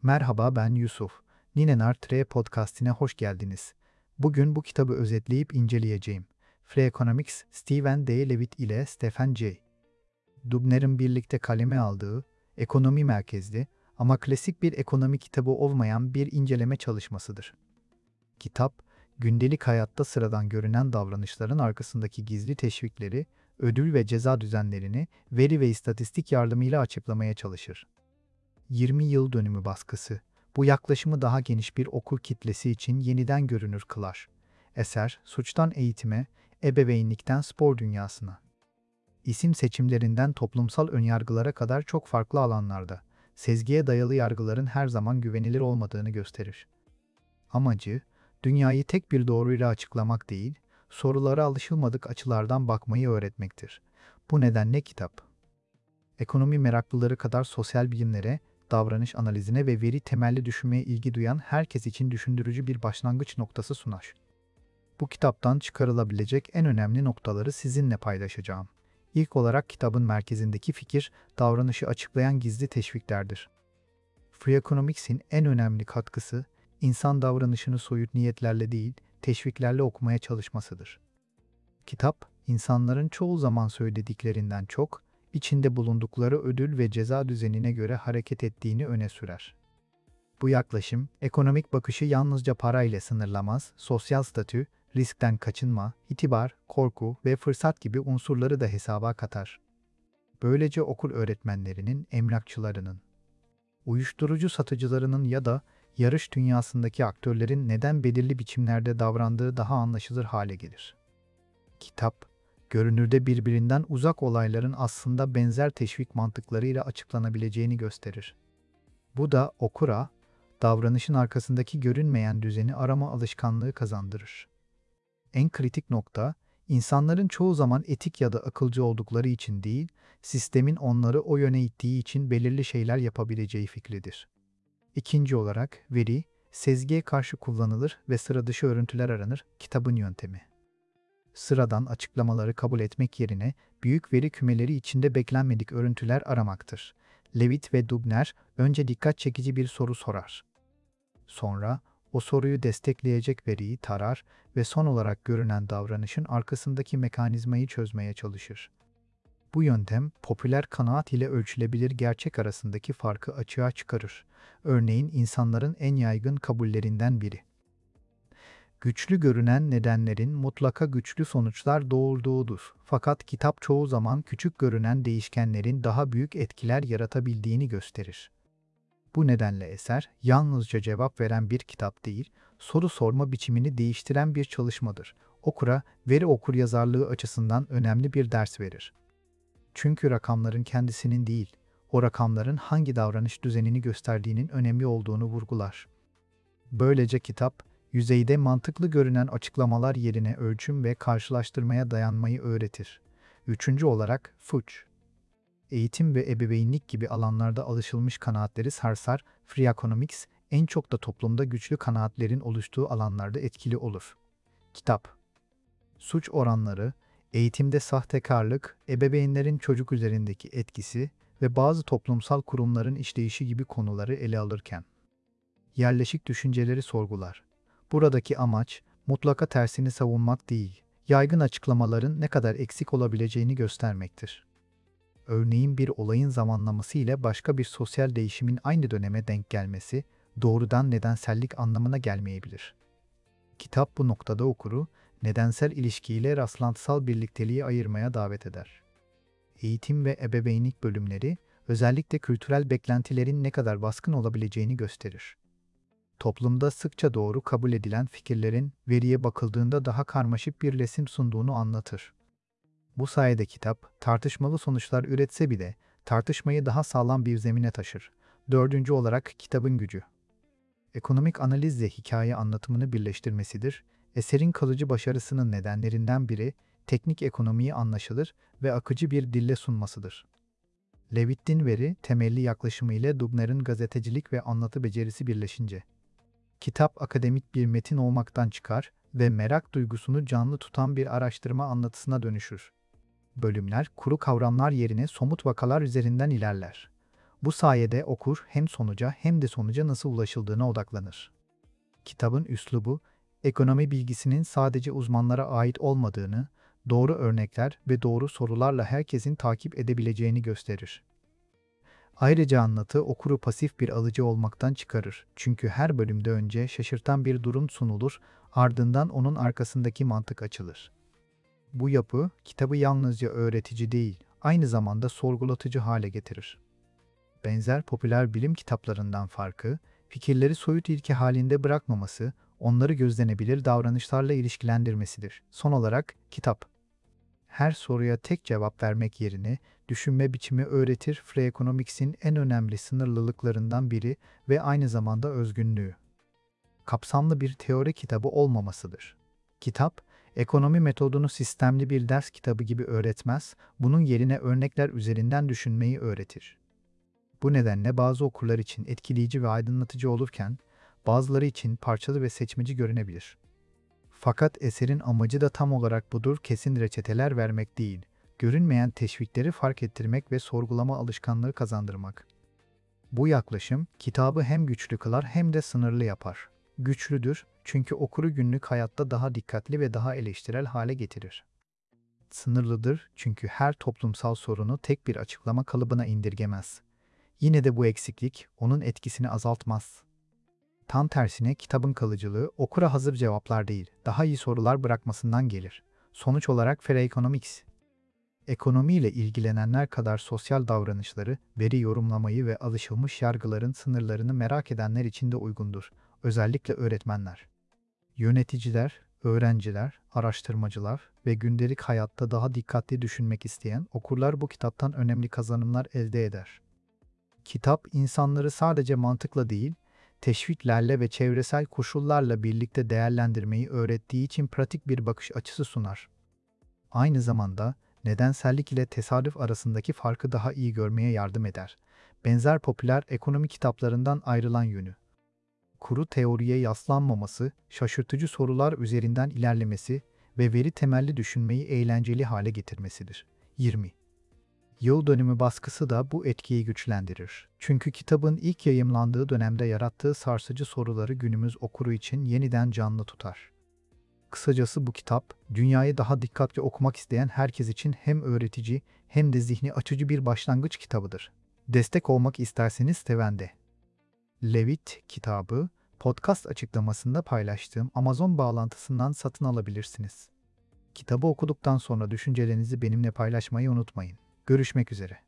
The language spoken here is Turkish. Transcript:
Merhaba, ben Yusuf. Ninenar Tre podcastine hoş geldiniz. Bugün bu kitabı özetleyip inceleyeceğim. Free Economics, Stephen D. Levitt ile Stephen J. Dubner'in birlikte kaleme aldığı, ekonomi merkezli ama klasik bir ekonomi kitabı olmayan bir inceleme çalışmasıdır. Kitap, gündelik hayatta sıradan görünen davranışların arkasındaki gizli teşvikleri, ödül ve ceza düzenlerini veri ve istatistik yardımıyla açıklamaya çalışır. 20 yıl dönümü baskısı, bu yaklaşımı daha geniş bir okul kitlesi için yeniden görünür kılar. Eser, suçtan eğitime, ebeveynlikten spor dünyasına. İsim seçimlerinden toplumsal önyargılara kadar çok farklı alanlarda, sezgiye dayalı yargıların her zaman güvenilir olmadığını gösterir. Amacı, dünyayı tek bir doğruyla açıklamak değil, sorulara alışılmadık açılardan bakmayı öğretmektir. Bu nedenle kitap, ekonomi meraklıları kadar sosyal bilimlere, davranış analizine ve veri temelli düşünmeye ilgi duyan herkes için düşündürücü bir başlangıç noktası sunar. Bu kitaptan çıkarılabilecek en önemli noktaları sizinle paylaşacağım. İlk olarak kitabın merkezindeki fikir, davranışı açıklayan gizli teşviklerdir. Free Economics'in en önemli katkısı, insan davranışını soyut niyetlerle değil, teşviklerle okumaya çalışmasıdır. Kitap, insanların çoğu zaman söylediklerinden çok, içinde bulundukları ödül ve ceza düzenine göre hareket ettiğini öne sürer. Bu yaklaşım, ekonomik bakışı yalnızca parayla sınırlamaz, sosyal statü, riskten kaçınma, itibar, korku ve fırsat gibi unsurları da hesaba katar. Böylece okul öğretmenlerinin, emlakçılarının, uyuşturucu satıcılarının ya da yarış dünyasındaki aktörlerin neden belirli biçimlerde davrandığı daha anlaşılır hale gelir. Kitap, görünürde birbirinden uzak olayların aslında benzer teşvik mantıklarıyla açıklanabileceğini gösterir. Bu da okura, davranışın arkasındaki görünmeyen düzeni arama alışkanlığı kazandırır. En kritik nokta, insanların çoğu zaman etik ya da akılcı oldukları için değil, sistemin onları o yöne ittiği için belirli şeyler yapabileceği fikridir. İkinci olarak, veri, sezgiye karşı kullanılır ve sıra dışı örüntüler aranır, kitabın yöntemi. Sıradan açıklamaları kabul etmek yerine büyük veri kümeleri içinde beklenmedik örüntüler aramaktır. Levitt ve Dubner önce dikkat çekici bir soru sorar. Sonra o soruyu destekleyecek veriyi tarar ve son olarak görünen davranışın arkasındaki mekanizmayı çözmeye çalışır. Bu yöntem popüler kanaat ile ölçülebilir gerçek arasındaki farkı açığa çıkarır. Örneğin insanların en yaygın kabullerinden biri. Güçlü görünen nedenlerin mutlaka güçlü sonuçlar doğurduğudur. Fakat kitap çoğu zaman küçük görünen değişkenlerin daha büyük etkiler yaratabildiğini gösterir. Bu nedenle eser, yalnızca cevap veren bir kitap değil, soru sorma biçimini değiştiren bir çalışmadır. Okura, veri okuryazarlığı açısından önemli bir ders verir. Çünkü rakamların kendisinin değil, o rakamların hangi davranış düzenini gösterdiğinin önemli olduğunu vurgular. Böylece kitap, yüzeyde mantıklı görünen açıklamalar yerine ölçüm ve karşılaştırmaya dayanmayı öğretir. Üçüncü olarak, Fuç. Eğitim ve ebeveynlik gibi alanlarda alışılmış kanaatleri sarsar, Free Economics en çok da toplumda güçlü kanaatlerin oluştuğu alanlarda etkili olur. Kitap, suç oranları, eğitimde sahtekarlık, ebeveynlerin çocuk üzerindeki etkisi ve bazı toplumsal kurumların işleyişi gibi konuları ele alırken, yerleşik düşünceleri sorgular. Buradaki amaç, mutlaka tersini savunmak değil, yaygın açıklamaların ne kadar eksik olabileceğini göstermektir. Örneğin bir olayın zamanlaması ile başka bir sosyal değişimin aynı döneme denk gelmesi, doğrudan nedensellik anlamına gelmeyebilir. Kitap bu noktada okuru, nedensel ilişkiyle rastlantısal birlikteliği ayırmaya davet eder. Eğitim ve ebeveynlik bölümleri, özellikle kültürel beklentilerin ne kadar baskın olabileceğini gösterir. Toplumda sıkça doğru kabul edilen fikirlerin veriye bakıldığında daha karmaşık bir resim sunduğunu anlatır. Bu sayede kitap, tartışmalı sonuçlar üretse bile tartışmayı daha sağlam bir zemine taşır. Dördüncü olarak kitabın gücü. Ekonomik analizle hikaye anlatımını birleştirmesidir. Eserin kalıcı başarısının nedenlerinden biri, teknik ekonomiyi anlaşılır ve akıcı bir dille sunmasıdır. Levitt'in veri temelli yaklaşımı ile Dubner'in gazetecilik ve anlatı becerisi birleşince, kitap akademik bir metin olmaktan çıkar ve merak duygusunu canlı tutan bir araştırma anlatısına dönüşür. Bölümler, kuru kavramlar yerine somut vakalar üzerinden ilerler. Bu sayede okur hem sonuca hem de sonuca nasıl ulaşıldığına odaklanır. Kitabın üslubu, ekonomi bilgisinin sadece uzmanlara ait olmadığını, doğru örnekler ve doğru sorularla herkesin takip edebileceğini gösterir. Ayrıca anlatı okuru pasif bir alıcı olmaktan çıkarır. Çünkü her bölümde önce şaşırtan bir durum sunulur, ardından onun arkasındaki mantık açılır. Bu yapı, kitabı yalnızca öğretici değil, aynı zamanda sorgulatıcı hale getirir. Benzer popüler bilim kitaplarından farkı, fikirleri soyut ilke halinde bırakmaması, onları gözlenebilir davranışlarla ilişkilendirmesidir. Son olarak, kitap, her soruya tek cevap vermek yerine düşünme biçimi öğretir. Freakonomics'in en önemli sınırlılıklarından biri ve aynı zamanda özgünlüğü. Kapsamlı bir teori kitabı olmamasıdır. Kitap, ekonomi metodunu sistemli bir ders kitabı gibi öğretmez, bunun yerine örnekler üzerinden düşünmeyi öğretir. Bu nedenle bazı okurlar için etkileyici ve aydınlatıcı olurken, bazıları için parçalı ve seçmeci görünebilir. Fakat eserin amacı da tam olarak budur, kesin reçeteler vermek değil, görünmeyen teşvikleri fark ettirmek ve sorgulama alışkanlığı kazandırmak. Bu yaklaşım, kitabı hem güçlü kılar hem de sınırlı yapar. Güçlüdür çünkü okuru günlük hayatta daha dikkatli ve daha eleştirel hale getirir. Sınırlıdır çünkü her toplumsal sorunu tek bir açıklama kalıbına indirgemez. Yine de bu eksiklik onun etkisini azaltmaz. Tam tersine kitabın kalıcılığı okura hazır cevaplar değil, daha iyi sorular bırakmasından gelir. Sonuç olarak Freakonomics, ekonomiyle ilgilenenler kadar sosyal davranışları, veri yorumlamayı ve alışılmış yargıların sınırlarını merak edenler için de uygundur. Özellikle öğretmenler, yöneticiler, öğrenciler, araştırmacılar ve gündelik hayatta daha dikkatli düşünmek isteyen okurlar bu kitaptan önemli kazanımlar elde eder. Kitap, insanları sadece mantıkla değil, teşviklerle ve çevresel koşullarla birlikte değerlendirmeyi öğrettiği için pratik bir bakış açısı sunar. Aynı zamanda, nedensellik ile tesadüf arasındaki farkı daha iyi görmeye yardım eder. Benzer popüler ekonomi kitaplarından ayrılan yönü. Kuru teoriye yaslanmaması, şaşırtıcı sorular üzerinden ilerlemesi ve veri temelli düşünmeyi eğlenceli hale getirmesidir. 20. Yıl dönümü baskısı da bu etkiyi güçlendirir. Çünkü kitabın ilk yayımlandığı dönemde yarattığı sarsıcı soruları günümüz okuru için yeniden canlı tutar. Kısacası bu kitap, dünyayı daha dikkatli okumak isteyen herkes için hem öğretici hem de zihni açıcı bir başlangıç kitabıdır. Destek olmak isterseniz Steven D. Levitt kitabı, podcast açıklamasında paylaştığım Amazon bağlantısından satın alabilirsiniz. Kitabı okuduktan sonra düşüncelerinizi benimle paylaşmayı unutmayın. Görüşmek üzere.